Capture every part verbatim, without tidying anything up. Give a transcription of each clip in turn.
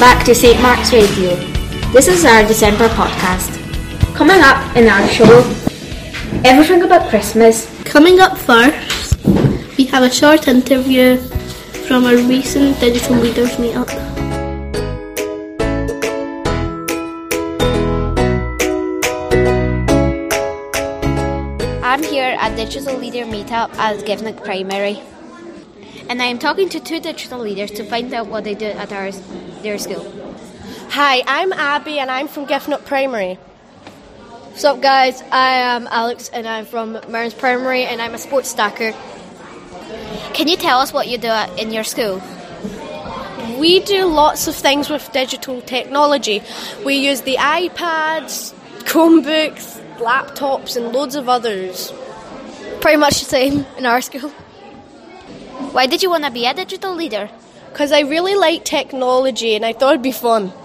back to Saint Mark's Radio. This is our December podcast. Coming up in our show, everything about Christmas. Coming up first, we have a short interview from our recent Digital Leaders meetup. I'm here at Digital Leader Meetup at Givenwick Primary. And I am talking to two digital leaders to find out what they do at our, their school. Hi, I'm Abby and I'm from Givenwick Primary. What's up guys, I am Alex and I'm from Mearns Primary and I'm a sports stacker. Can you tell us what you do at, in your school? We do lots of things with digital technology. We use the iPads, Chromebooks, laptops and loads of others. Pretty much the same in our school. Why did you want to be a digital leader? Because I really like technology and I thought it'd be fun.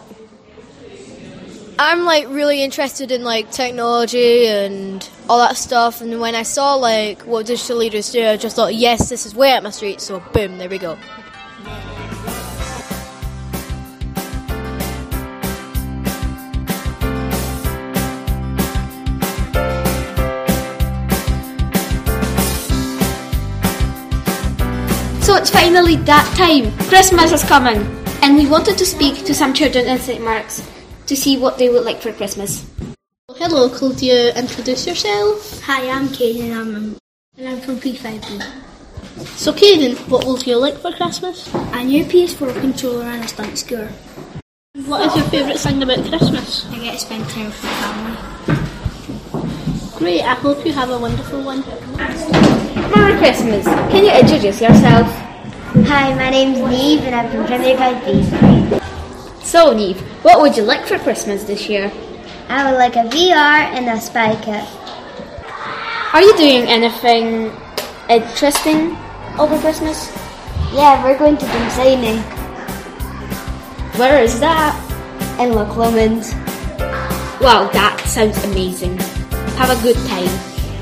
I'm like really interested in like technology and all that stuff, and when I saw like what digital leaders do, I just thought, yes, this is way up my street, so boom, there we go. So it's finally that time. Christmas is coming. And we wanted to speak to some children in Saint Mark's to see what they would like for Christmas. Hello, could you introduce yourself? Hi, I'm Kaden I'm, and I'm from P five B. So Kaden, what will you like for Christmas? A new P S four controller and a stunt skewer. What is your favourite thing about Christmas? I get to spend time with my family. Great, I hope you have a wonderful one. Merry Christmas. Can you introduce yourself? Hi, my name's Neve and I'm from Primary five B. So Neve, what would you like for Christmas this year? I would like a V R and a spy kit. Are you doing anything interesting over Christmas? Yeah, we're going to Dunsany. Where is that? In Loch Lomond. Wow, that sounds amazing. Have a good time.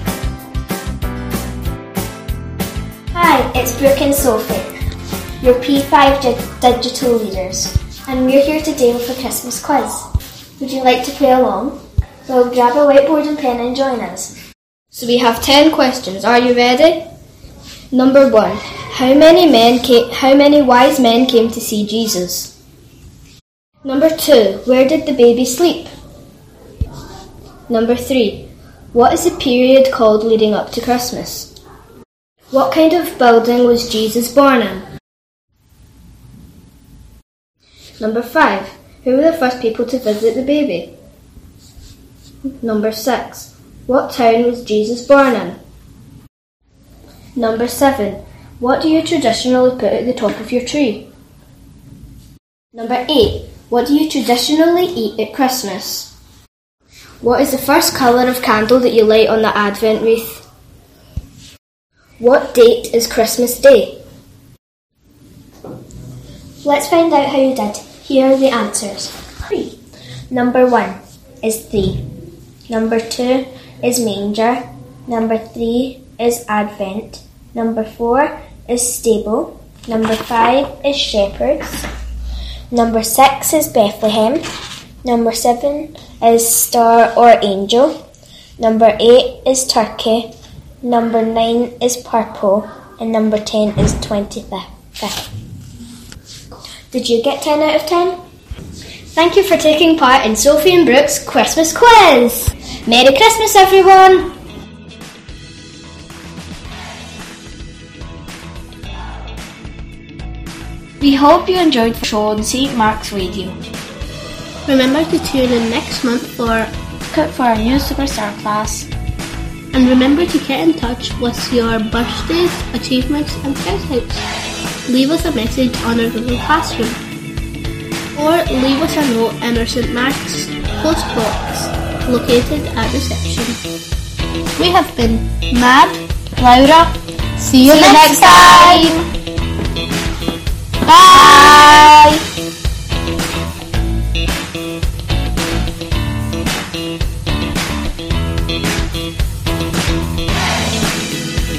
Hi, it's Brooke and Sophie, your P five di- digital leaders, and we're here today with a Christmas quiz. Would you like to play along? Well, grab a whiteboard and pen and join us. So we have ten questions. Are you ready? Number one, how many men came, how many wise men came to see Jesus? Number two, where did the baby sleep? Number three, what is the period called leading up to Christmas? What kind of building was Jesus born in? Number five, who were the first people to visit the baby? Number six, what town was Jesus born in? Number seven, what do you traditionally put at the top of your tree? Number eight, what do you traditionally eat at Christmas? What is the first colour of candle that you light on the Advent wreath? What date is Christmas Day? Let's find out how you did. Here are the answers. Three. Number one is three. Number two is manger. Number three is Advent. Number four is stable. Number five is shepherds. Number six is Bethlehem. Number seven is star or angel. Number eight is turkey. Number nine is purple. And number ten is twenty-fifth. Did you get ten out of ten? Thank you for taking part in Sophie and Brooke's Christmas quiz. Merry Christmas, everyone! We hope you enjoyed the show on Saint Mark's Radio. Remember to tune in next month for for our new Superstar class. And remember to get in touch with your birthdays, achievements and shout-outs. Leave us a message on our Google Classroom. Or leave us a note in our Saint Mark's post box located at reception. We have been Mad, Laura. See you, See you next time. time.